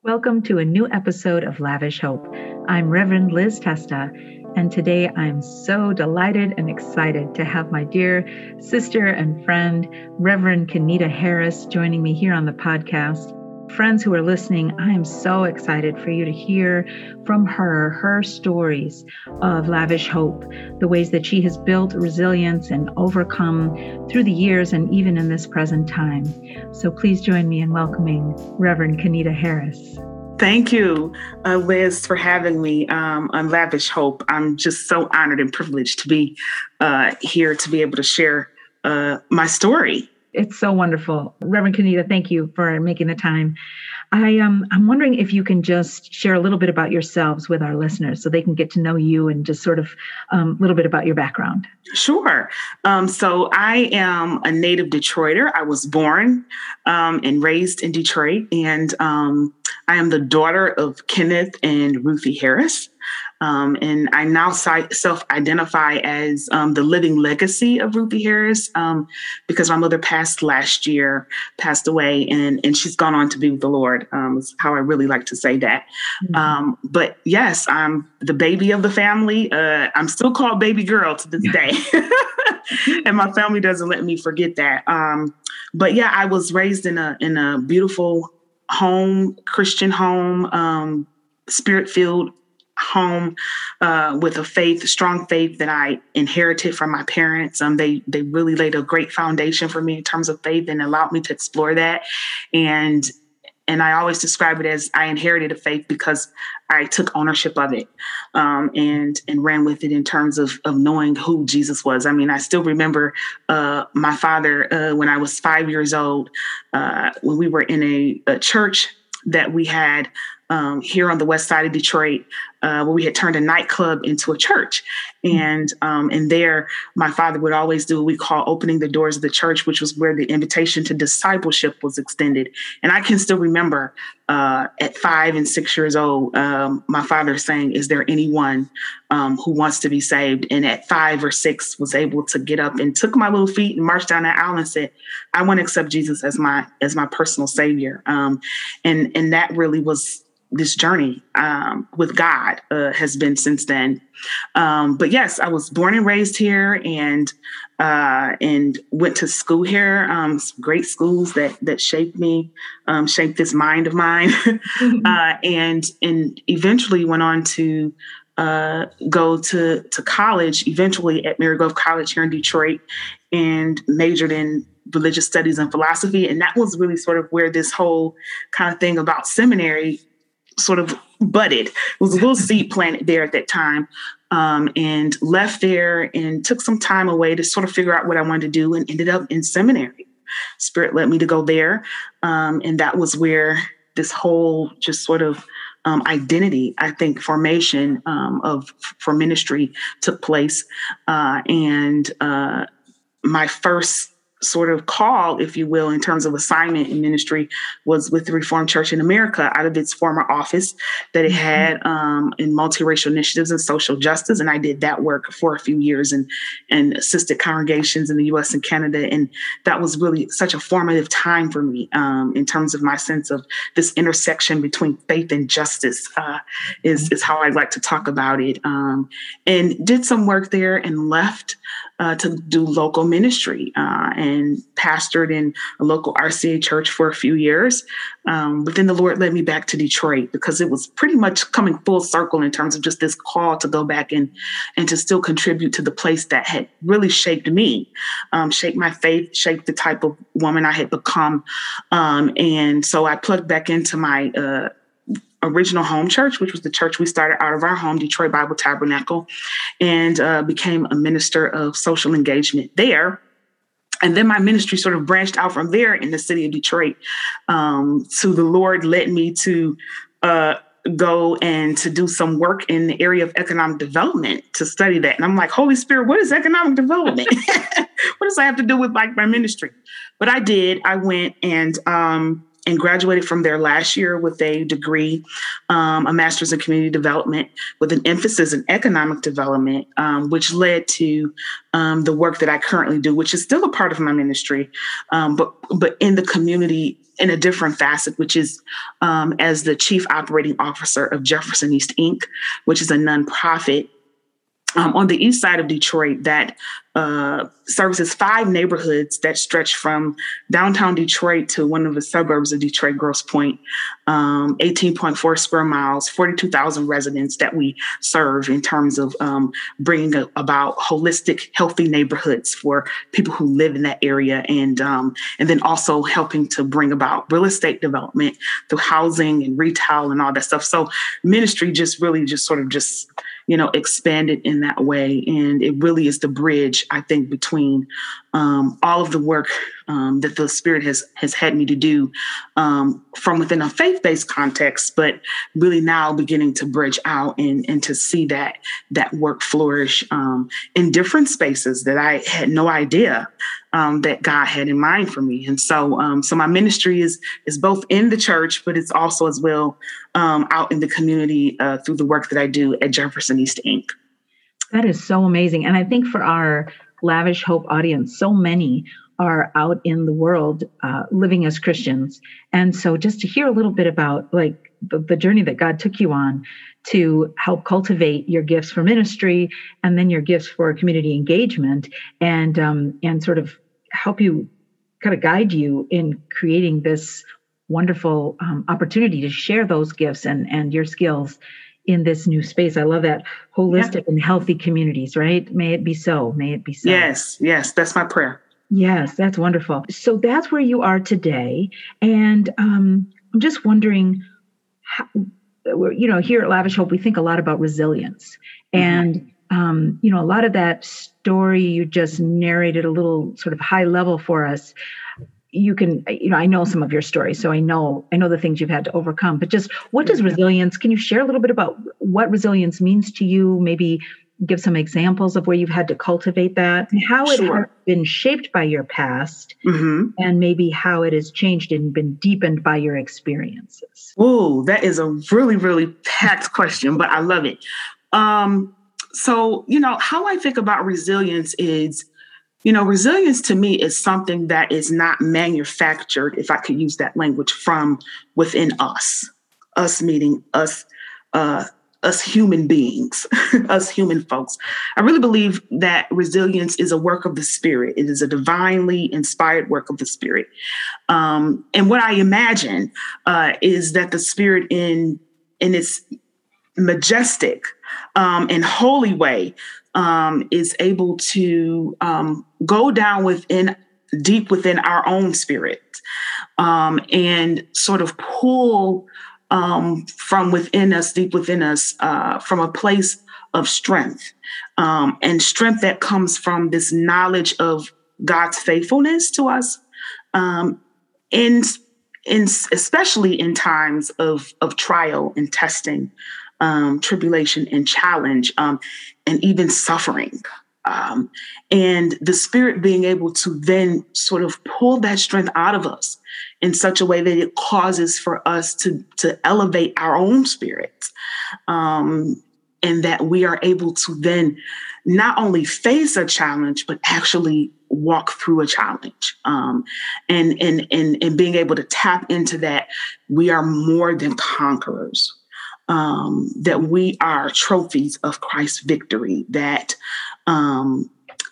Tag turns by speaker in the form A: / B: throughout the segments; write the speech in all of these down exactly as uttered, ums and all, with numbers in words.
A: Welcome to a new episode of Lavish Hope. I'm Reverend Liz Testa, and today I'm so delighted and excited to have my dear sister and friend, Reverend Kenita Harris, joining me here on the podcast. Friends who are listening, I am so excited for you to hear from her, her stories of lavish hope, the ways that she has built resilience and overcome through the years and even in this present time. So please join me in welcoming Reverend Kenita Harris.
B: Thank you, uh, Liz, for having me um, on Lavish Hope. I'm just so honored and privileged to be uh, here to be able to share uh, my story.
A: It's so wonderful. Reverend Kenita, thank you for making the time. I, um, I'm wondering if you can just share a little bit about yourselves with our listeners so they can get to know you and just sort of um, a little bit about your background.
B: Sure. Um, so I am a native Detroiter. I was born um, and raised in Detroit, and um, I am the daughter of Kenneth and Ruthie Harris. Um, and I now self-identify as um, the living legacy of Ruthie Harris um, because my mother passed last year, passed away, and, and she's gone on to be with the Lord. Um, is how I really like to say that. Mm-hmm. Um, but yes, I'm the baby of the family. Uh, I'm still called baby girl to this day. And my family doesn't let me forget that. Um, but yeah, I was raised in a in a beautiful home, Christian home, um, spirit-filled home uh, with a faith, strong faith that I inherited from my parents. Um, they they really laid a great foundation for me in terms of faith and allowed me to explore that. And and I always describe it as I inherited a faith because I took ownership of it um, and and ran with it in terms of of knowing who Jesus was. I mean, I still remember uh, my father uh, when I was five years old, uh, when we were in a, a church that we had Um, here on the west side of Detroit, uh, where we had turned a nightclub into a church. And um, and there, my father would always do what we call opening the doors of the church, which was where the invitation to discipleship was extended. And I can still remember uh, at five and six years old, um, my father saying, "Is there anyone um, who wants to be saved?" And at five or six was able to get up and took my little feet and marched down that aisle and said, "I want to accept Jesus as my as my personal savior." Um, and and that really was this journey um, with God uh, has been since then. Um, but yes, I was born and raised here and uh, and went to school here. Um, some great schools that that shaped me, um, shaped this mind of mine, mm-hmm. uh, and and eventually went on to uh, go to to college. Eventually at Marygrove College here in Detroit, and majored in religious studies and philosophy. And that was really sort of where this whole kind of thing about seminary sort of budded. It was a little seed planted there at that time, um, and left there and took some time away to sort of figure out what I wanted to do and ended up in seminary. Spirit led me to go there. Um, and that was where this whole just sort of um, identity, I think, formation um, of for ministry took place. Uh, and uh, my first sort of call, if you will, in terms of assignment in ministry was with the Reformed Church in America out of its former office that it had um, in multiracial initiatives and social justice. And I did that work for a few years and, and assisted congregations in the U S and Canada. And that was really such a formative time for me um, in terms of my sense of this intersection between faith and justice uh, is, is how I like to talk about it. Um, and did some work there and left Uh, to do local ministry uh, and pastored in a local R C A church for a few years. Um, but then the Lord led me back to Detroit because it was pretty much coming full circle in terms of just this call to go back and, and to still contribute to the place that had really shaped me, um, shaped my faith, shaped the type of woman I had become. Um, and so I plugged back into my uh, original home church, which was the church we started out of our home, Detroit Bible Tabernacle, and uh, became a minister of social engagement there. And then my ministry sort of branched out from there in the city of Detroit. Um, so the Lord led me to uh, go and to do some work in the area of economic development to study that. And I'm like, Holy Spirit, what is economic development? What does that have to do with like my ministry? But I did. I went and um, and graduated from there last year with a degree, um, a master's in community development with an emphasis in economic development, um, which led to um, the work that I currently do, which is still a part of my ministry, um, but but in the community in a different facet, which is um, as the chief operating officer of Jefferson East Incorporated, which is a nonprofit Um, on the east side of Detroit that uh, services five neighborhoods that stretch from downtown Detroit to one of the suburbs of Detroit, Grosse Pointe, um, eighteen point four square miles, forty-two thousand residents that we serve in terms of um, bringing a, about holistic, healthy neighborhoods for people who live in that area, and um, and then also helping to bring about real estate development through housing and retail and all that stuff. So ministry just really just sort of just you know, expanded in that way. And it really is the bridge, I think, between um, all of the work um, that the Spirit has has had me to do um, from within a faith-based context, but really now beginning to bridge out and, and to see that that work flourish um, in different spaces that I had no idea um, that God had in mind for me. And so um, so my ministry is is both in the church, but it's also as well um, out in the community uh, through the work that I do at Jefferson East Incorporated.
A: That is so amazing. And I think for our Lavish Hope audience, so many are out in the world uh, living as Christians. And so just to hear a little bit about like the, the journey that God took you on to help cultivate your gifts for ministry and then your gifts for community engagement and um, and sort of help you kind of guide you in creating this wonderful um, opportunity to share those gifts and, and your skills in this new space. I love that. Holistic yeah. and healthy communities, right? May it be so. May it be so.
B: Yes, yes. That's my prayer.
A: Yes, that's wonderful. So that's where you are today. And um, I'm just wondering, how, you know, here at Lavish Hope, we think a lot about resilience. Mm-hmm. And, um, you know, a lot of that story you just narrated a little sort of high level for us. You can, you know, I know some of your stories, so I know, I know the things you've had to overcome, but just what does resilience, can you share a little bit about what resilience means to you? Maybe give some examples of where you've had to cultivate that and how it
B: Sure.
A: has been shaped by your past
B: Mm-hmm.
A: and maybe how it has changed and been deepened by your experiences.
B: Oh, that is a really, really packed question, but I love it. Um, so, you know, how I think about resilience is, You know, resilience to me is something that is not manufactured, if I could use that language, from within us, us meaning us, uh, us human beings, us human folks. I really believe that resilience is a work of the Spirit. It is a divinely inspired work of the Spirit. Um, and what I imagine uh, is that the Spirit in, in its majestic um, and holy way Um, is able to um, go down within, deep within our own spirit, um, and sort of pull um, from within us, deep within us, uh, from a place of strength, um, and strength that comes from this knowledge of God's faithfulness to us, um, in, in especially in times of of trial and testing. Um, tribulation and challenge, um, and even suffering. Um, and the Spirit being able to then sort of pull that strength out of us in such a way that it causes for us to, to elevate our own spirits. Um, and that we are able to then not only face a challenge, but actually walk through a challenge. Um, and, and, and, and being able to tap into that, we are more than conquerors. Um, that we are trophies of Christ's victory, that um,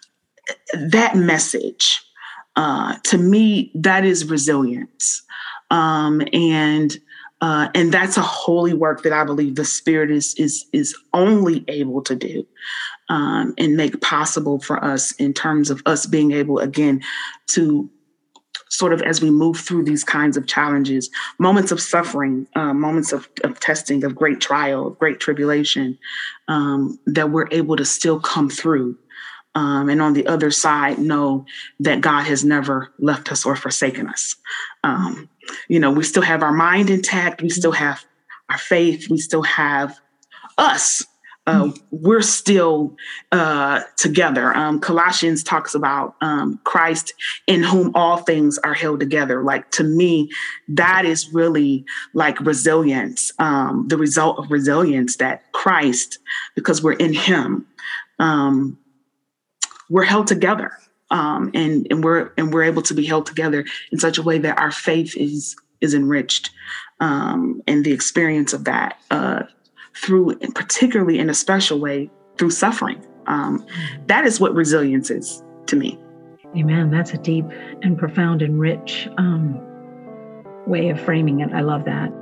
B: that message, uh, to me, that is resilience. Um, and uh, and that's a holy work that I believe the Spirit is is is only able to do um, and make possible for us in terms of us being able, again, to sort of as we move through these kinds of challenges, moments of suffering, uh, moments of, of testing, of great trial, of great tribulation, um, that we're able to still come through. Um, and on the other side, know that God has never left us or forsaken us. Um, you know, we still have our mind intact. We still have our faith. We still have us. uh, we're still uh, together. Um, Colossians talks about um, Christ in whom all things are held together. Like, to me, that is really like resilience, um, the result of resilience, that Christ, because we're in him, um, we're held together. Um, and, and we're and we're able to be held together in such a way that our faith is is enriched, um, and the experience of that uh, through, and particularly in a special way, through suffering. Um, that is what resilience is to me.
A: Amen. That's a deep and profound and rich um, way of framing it. I love that.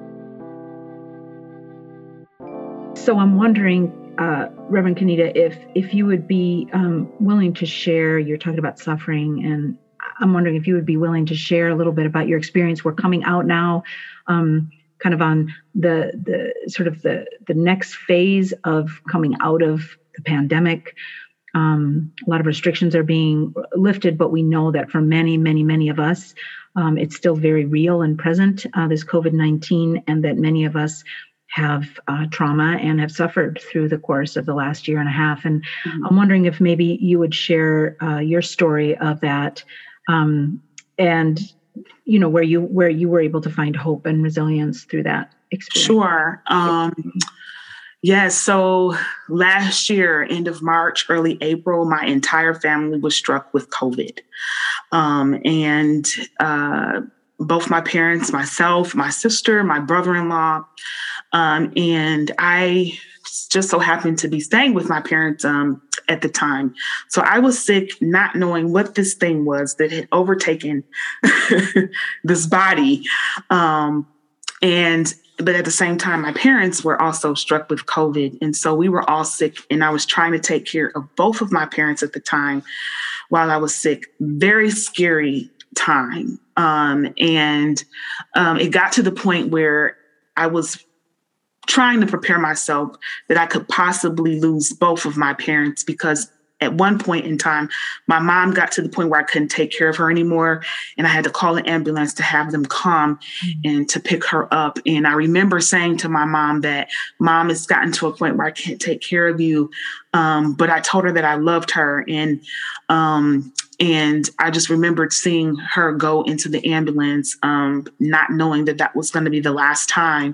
A: So I'm wondering, uh, Reverend Kenita, if if you would be um, willing to share. You're talking about suffering, and I'm wondering if you would be willing to share a little bit about your experience. We're coming out now, um, kind of on the the sort of the the next phase of coming out of the pandemic. Um, a lot of restrictions are being lifted, but we know that for many, many, many of us, um, it's still very real and present, uh, this COVID nineteen, and that many of us have uh, trauma and have suffered through the course of the last year and a half. And mm-hmm. I'm wondering if maybe you would share uh, your story of that, um, and you know where you where you were able to find hope and resilience through that experience.
B: Sure. Um, yes. So last year, end of March, early April, my entire family was struck with COVID, um, and uh, both my parents, myself, my sister, my brother-in-law. Um, and I just so happened to be staying with my parents um, at the time. So I was sick, not knowing what this thing was that had overtaken this body. Um, and but at the same time, my parents were also struck with COVID. And so we were all sick, and I was trying to take care of both of my parents at the time while I was sick. Very scary time. Um, and um, it got to the point where I was trying to prepare myself that I could possibly lose both of my parents, because at one point in time, my mom got to the point where I couldn't take care of her anymore, and I had to call an ambulance to have them come and to pick her up. And I remember saying to my mom that, Mom, it's gotten to a point where I can't take care of you. Um, but I told her that I loved her. And um, and I just remembered seeing her go into the ambulance, um, not knowing that that was going to be the last time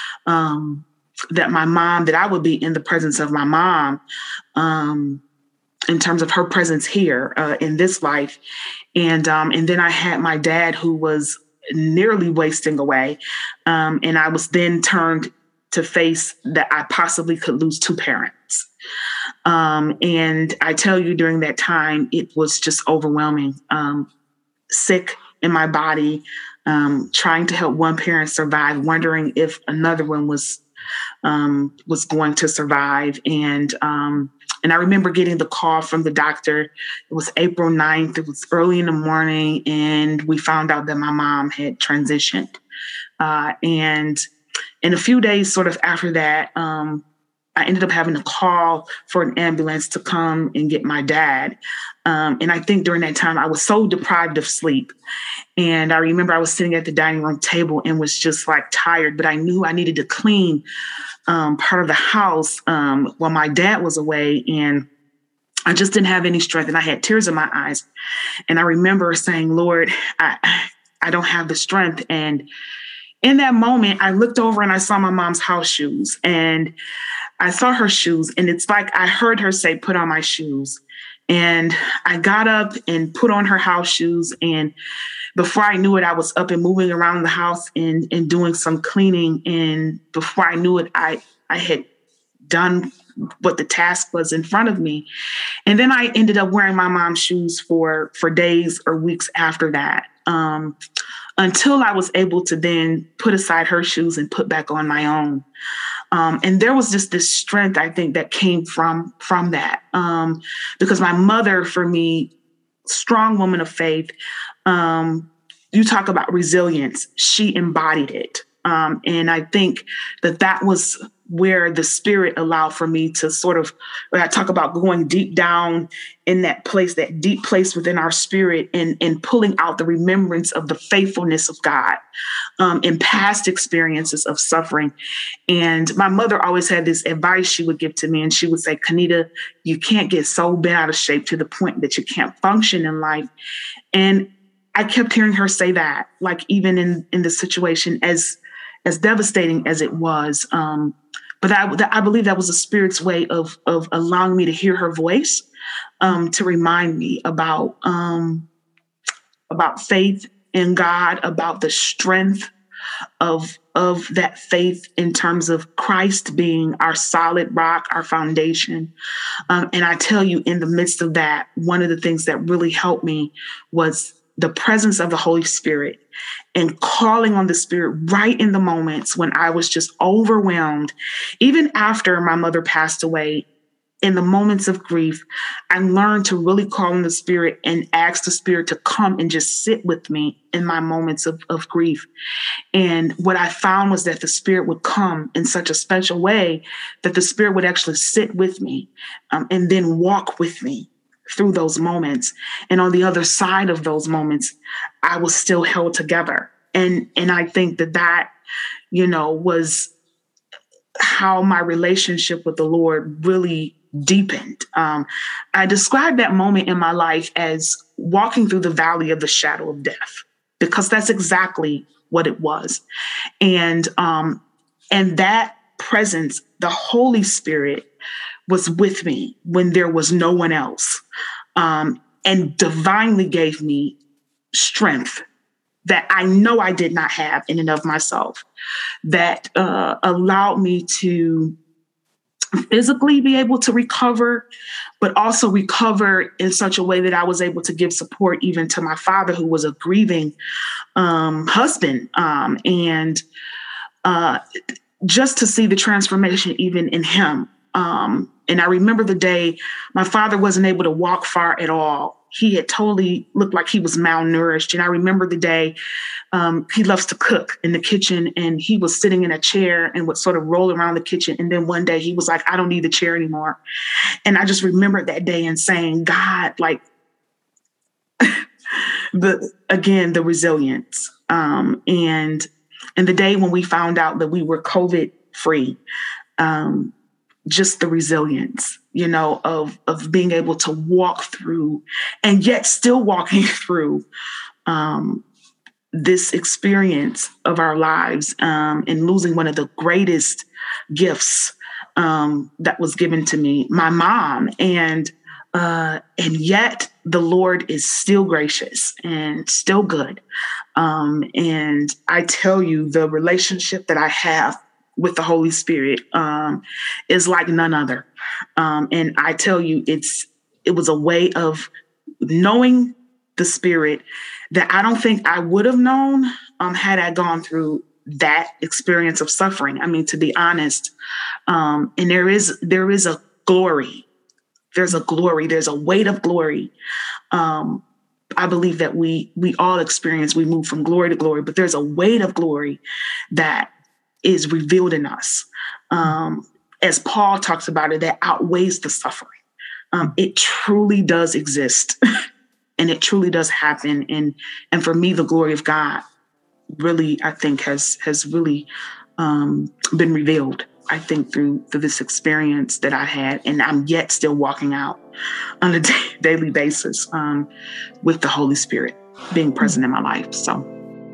B: um, that my mom, that I would be in the presence of my mom, um, in terms of her presence here uh, in this life. And um, and then I had my dad, who was nearly wasting away. Um, and I was then turned to face that I possibly could lose two parents. Um, and I tell you, during that time, it was just overwhelming. Um, sick in my body, um, trying to help one parent survive, wondering if another one was um, was going to survive. And um, and I remember getting the call from the doctor. It was April ninth. It was early in the morning, and we found out that my mom had transitioned. Uh, and in a few days, sort of after that, um, I ended up having to call for an ambulance to come and get my dad. Um, and I think during that time, I was so deprived of sleep. And I remember I was sitting at the dining room table and was just like tired, but I knew I needed to clean um, part of the house um, while my dad was away. And I just didn't have any strength, and I had tears in my eyes. And I remember saying, Lord, I, I don't have the strength. And in that moment, I looked over and I saw my mom's house shoes, and I saw her shoes, and it's like I heard her say, put on my shoes. And I got up and put on her house shoes. And before I knew it, I was up and moving around the house and, and doing some cleaning. And before I knew it, I, I had done what the task was in front of me. And then I ended up wearing my mom's shoes for, for days or weeks after that, um, until I was able to then put aside her shoes and put back on my own. Um, and there was just this strength, I think, that came from, from that. Um, because my mother, for me, strong woman of faith, um, you talk about resilience, she embodied it. Um, and I think that that was where the Spirit allowed for me to sort of, when I talk about going deep down in that place, that deep place within our spirit, and, and pulling out the remembrance of the faithfulness of God um, in past experiences of suffering. And my mother always had this advice she would give to me, and she would say, Kenita, you can't get so bent out of shape to the point that you can't function in life. And I kept hearing her say that, like even in, in the situation, as as devastating as it was. Um, but I, I believe that was the Spirit's way of of allowing me to hear her voice, um, to remind me about um, about faith in God, about the strength of of that faith in terms of Christ being our solid rock, our foundation. Um, and I tell you, in the midst of that, one of the things that really helped me was the presence of the Holy Spirit and calling on the Spirit right in the moments when I was just overwhelmed. Even after my mother passed away, in the moments of grief, I learned to really call on the Spirit and ask the Spirit to come and just sit with me in my moments of, of grief. And what I found was that the Spirit would come in such a special way that the Spirit would actually sit with me um, and then walk with me through those moments. And on the other side of those moments, I was still held together. And, and I think that that, you know, was how my relationship with the Lord really deepened. Um, I describe that moment in my life as walking through the valley of the shadow of death, because that's exactly what it was. And, um, and that presence, the Holy Spirit, was with me when there was no one else, um, and divinely gave me strength that I know I did not have in and of myself, that uh, allowed me to physically be able to recover, but also recover in such a way that I was able to give support even to my father, who was a grieving um, husband. Um, and uh, just to see the transformation even in him. Um, and I remember the day my father wasn't able to walk far at all. He had totally looked like he was malnourished. And I remember the day um, he loves to cook in the kitchen, and he was sitting in a chair and would sort of roll around the kitchen. And then one day he was like, I don't need the chair anymore. And I just remembered that day and saying, God, like, the again, the resilience. Um, and, and the day when we found out that we were COVID free, um, just the resilience, you know, of, of being able to walk through and yet still walking through um, this experience of our lives um, and losing one of the greatest gifts um, that was given to me, my mom. And, uh, and yet the Lord is still gracious and still good. Um, and I tell you, the relationship that I have with the Holy Spirit um, is like none other. Um, and I tell you, it's it was a way of knowing the Spirit that I don't think I would have known um, had I gone through that experience of suffering. I mean, to be honest, um, and there is there is a glory. There's a glory. There's a weight of glory. Um, I believe that we we all experience. We move from glory to glory, but there's a weight of glory that is revealed in us. Um, as Paul talks about it, that outweighs the suffering. Um, it truly does exist and it truly does happen. And, and for me, the glory of God really, I think has, has really um, been revealed, I think through, through this experience that I had, and I'm yet still walking out on a da- daily basis um, with the Holy Spirit being present in my life. So.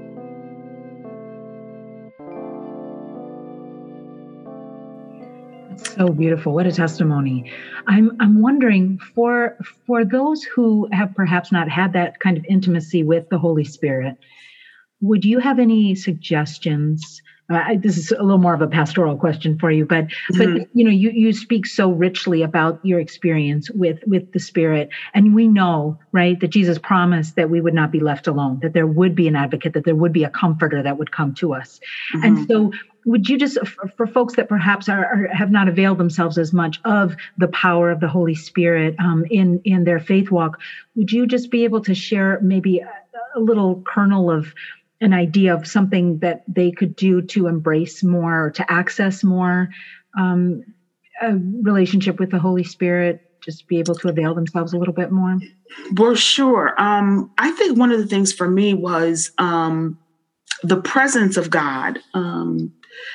A: So beautiful. What a testimony. I'm I'm wondering for for those who have perhaps not had that kind of intimacy with the Holy Spirit, would you have any suggestions? Uh, I, this is a little more of a pastoral question for you, but mm-hmm. but you know, you you speak so richly about your experience with with the Spirit, and we know, right, that Jesus promised that we would not be left alone, that there would be an advocate, that there would be a comforter that would come to us, mm-hmm. and so. Would you just, for, for folks that perhaps are, are have not availed themselves as much of the power of the Holy Spirit um, in in their faith walk, would you just be able to share maybe a, a little kernel of an idea of something that they could do to embrace more or to access more um, a relationship with the Holy Spirit, just be able to avail themselves a little bit more?
B: Well, sure. Um, I think one of the things for me was um, the presence of God um,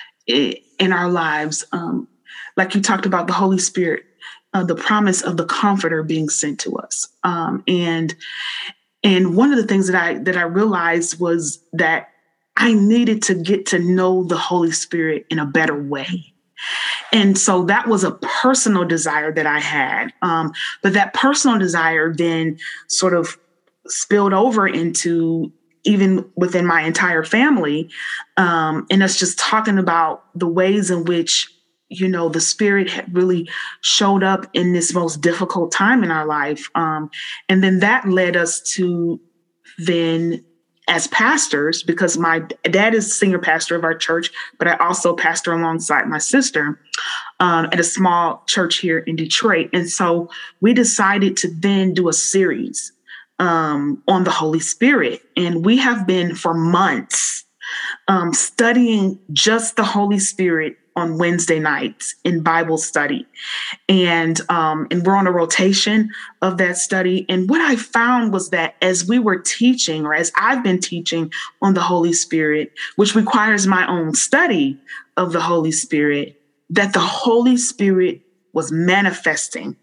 B: in our lives. Um, like you talked about the Holy Spirit, uh, the promise of the Comforter being sent to us. Um, and And one of the things that I that I realized was that I needed to get to know the Holy Spirit in a better way. And so that was a personal desire that I had. Um, but that personal desire then sort of spilled over into even within my entire family. Um, and us just talking about the ways in which, you know, the Spirit had really showed up in this most difficult time in our life. Um, and then that led us to then, as pastors, because my dad is senior pastor of our church, but I also pastor alongside my sister um, at a small church here in Detroit. And so we decided to then do a series um, on the Holy Spirit. And we have been for months um, studying just the Holy Spirit on Wednesday nights in Bible study. And, um, and we're on a rotation of that study. And what I found was that as we were teaching, or as I've been teaching on the Holy Spirit, which requires my own study of the Holy Spirit, that the Holy Spirit was manifesting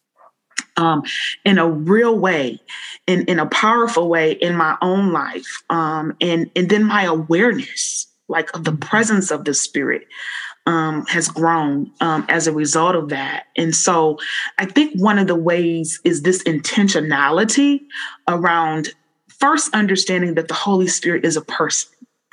B: um, in a real way, in, in a powerful way in my own life. Um, and, and then my awareness, like of the presence of the Spirit, Um, has grown um, as a result of that. And so I think one of the ways is this intentionality around first understanding that the Holy Spirit is a person.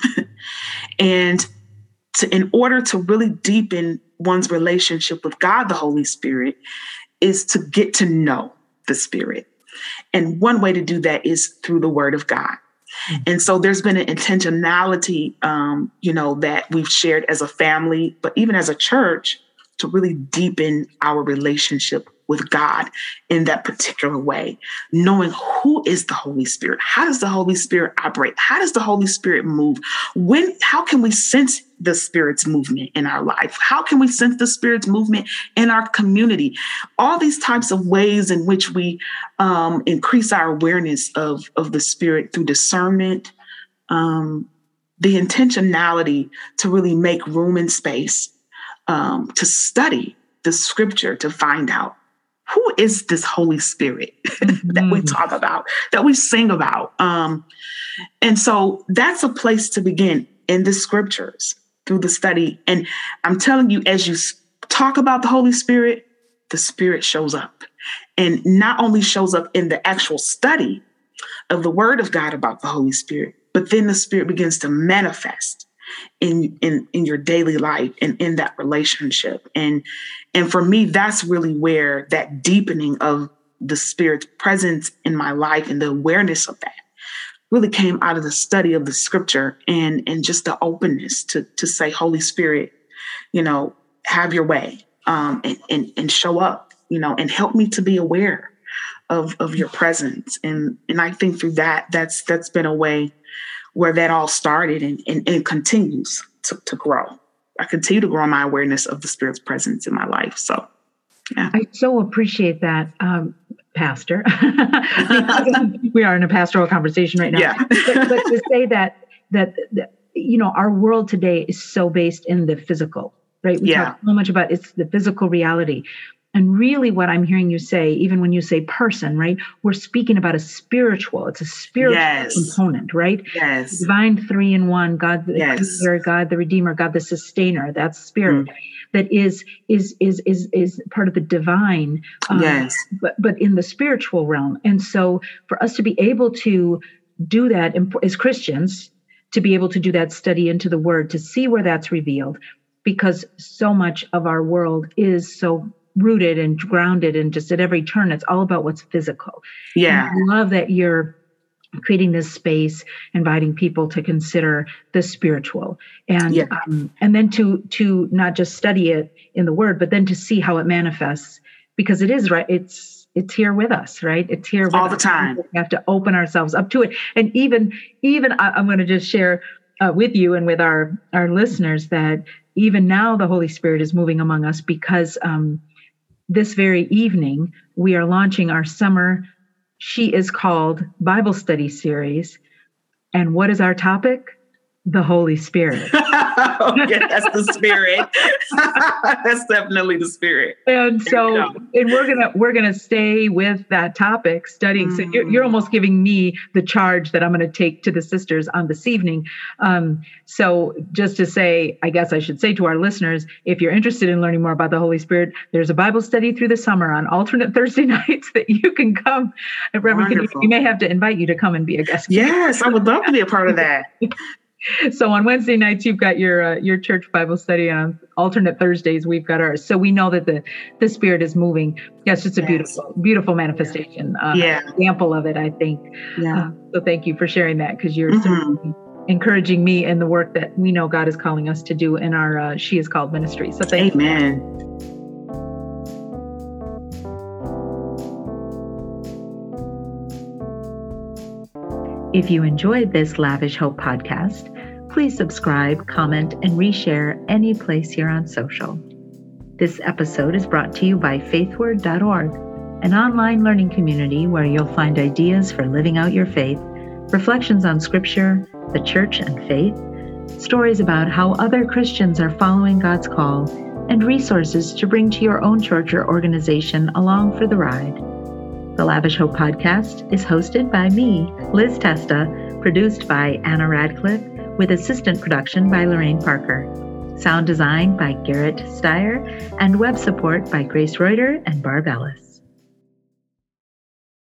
B: And to, in order to really deepen one's relationship with God, the Holy Spirit, is to get to know the Spirit. And one way to do that is through the Word of God. And so there's been an intentionality, um, you know, that we've shared as a family, but even as a church, to really deepen our relationship with God in that particular way, knowing who is the Holy Spirit, how does the Holy Spirit operate, how does the Holy Spirit move, when, how can we sense the Spirit's movement in our life, how can we sense the Spirit's movement in our community, all these types of ways in which we um, increase our awareness of, of the Spirit through discernment, um, the intentionality to really make room and space um, to study the Scripture, to find out who is this Holy Spirit that we talk about, that we sing about. Um, and so that's a place to begin in the Scriptures through the study. And I'm telling you, as you talk about the Holy Spirit, the Spirit shows up, and not only shows up in the actual study of the Word of God about the Holy Spirit, but then the Spirit begins to manifest in, in, in your daily life and in that relationship. And, and for me, that's really where that deepening of the Spirit's presence in my life and the awareness of that really came out of the study of the Scripture, and, and just the openness to, to say, Holy Spirit, you know, have your way, um, and, and, and show up, you know, and help me to be aware of, of your presence. And, and I think through that, that's, that's been a way where that all started, and, and, and continues to, to grow. I continue to grow my awareness of the Spirit's presence in my life. So, yeah.
A: I so appreciate that, um, Pastor. We are in a pastoral conversation right now.
B: Yeah.
A: but, but to say that, that, that, you know, our world today is so based in the physical, right? We
B: Yeah.
A: talk so much about it's the physical reality. And really what I'm hearing you say, even when you say person, right, we're speaking about a spiritual, it's a spiritual
B: Yes.
A: component, right?
B: Yes.
A: Divine three in one, God the
B: Yes.
A: creator, God the redeemer, God the sustainer, that's spirit. Mm. That is, is, is, is, is part of the divine, um,
B: Yes.
A: but, but in the spiritual realm. And so for us to be able to do that as Christians, to be able to do that study into the Word, to see where that's revealed, because so much of our world is so rooted and grounded, and just at every turn, it's all about what's physical.
B: Yeah.
A: And I love that you're creating this space, inviting people to consider the spiritual, and
B: Yeah.
A: um, and then to to not just study it in the Word, but then to see how it manifests, because it is right. It's it's here with us, right? It's here with
B: all the
A: us.
B: time.
A: We have to open ourselves up to it. And even, even I, I'm going to just share uh, with you and with our, our listeners that even now the Holy Spirit is moving among us because um, this very evening, we are launching our summer She Is Called Bible Study series. And what is our topic? The Holy Spirit.
B: Okay, that's the Spirit. That's definitely the Spirit.
A: And so, and we're gonna we're gonna stay with that topic, studying. Mm. So you're, you're almost giving me the charge that I'm going to take to the sisters on this evening. Um, so just to say, I guess I should say to our listeners, if you're interested in learning more about the Holy Spirit, there's a Bible study through the summer on alternate Thursday nights that you can come. And Reverend, can you, we may have to invite you to come and be a guest.
B: Yes, I would love to be a part of that.
A: So on Wednesday nights, you've got your uh, your church Bible study, and on alternate Thursdays, we've got ours. So we know that the, the Spirit is moving. Yes, it's a yes. beautiful, beautiful manifestation. Uh,
B: yeah.
A: Example of it, I think.
B: Yeah. Uh,
A: so thank you for sharing that, because you're
B: mm-hmm.
A: certainly encouraging me in the work that we know God is calling us to do in our uh, She Is Called ministry. So thank
B: Amen.
A: you. If you enjoyed this Lavish Hope podcast, please subscribe, comment, and reshare any place here on social. This episode is brought to you by faithword dot org, an online learning community where you'll find ideas for living out your faith, reflections on scripture, the church and faith, stories about how other Christians are following God's call, and resources to bring to your own church or organization along for the ride. The Lavish Hope podcast is hosted by me, Liz Testa, produced by Anna Radcliffe, with assistant production by Lorraine Parker. Sound design by Garrett Steyer, and web support by Grace Reuter and Barb Ellis.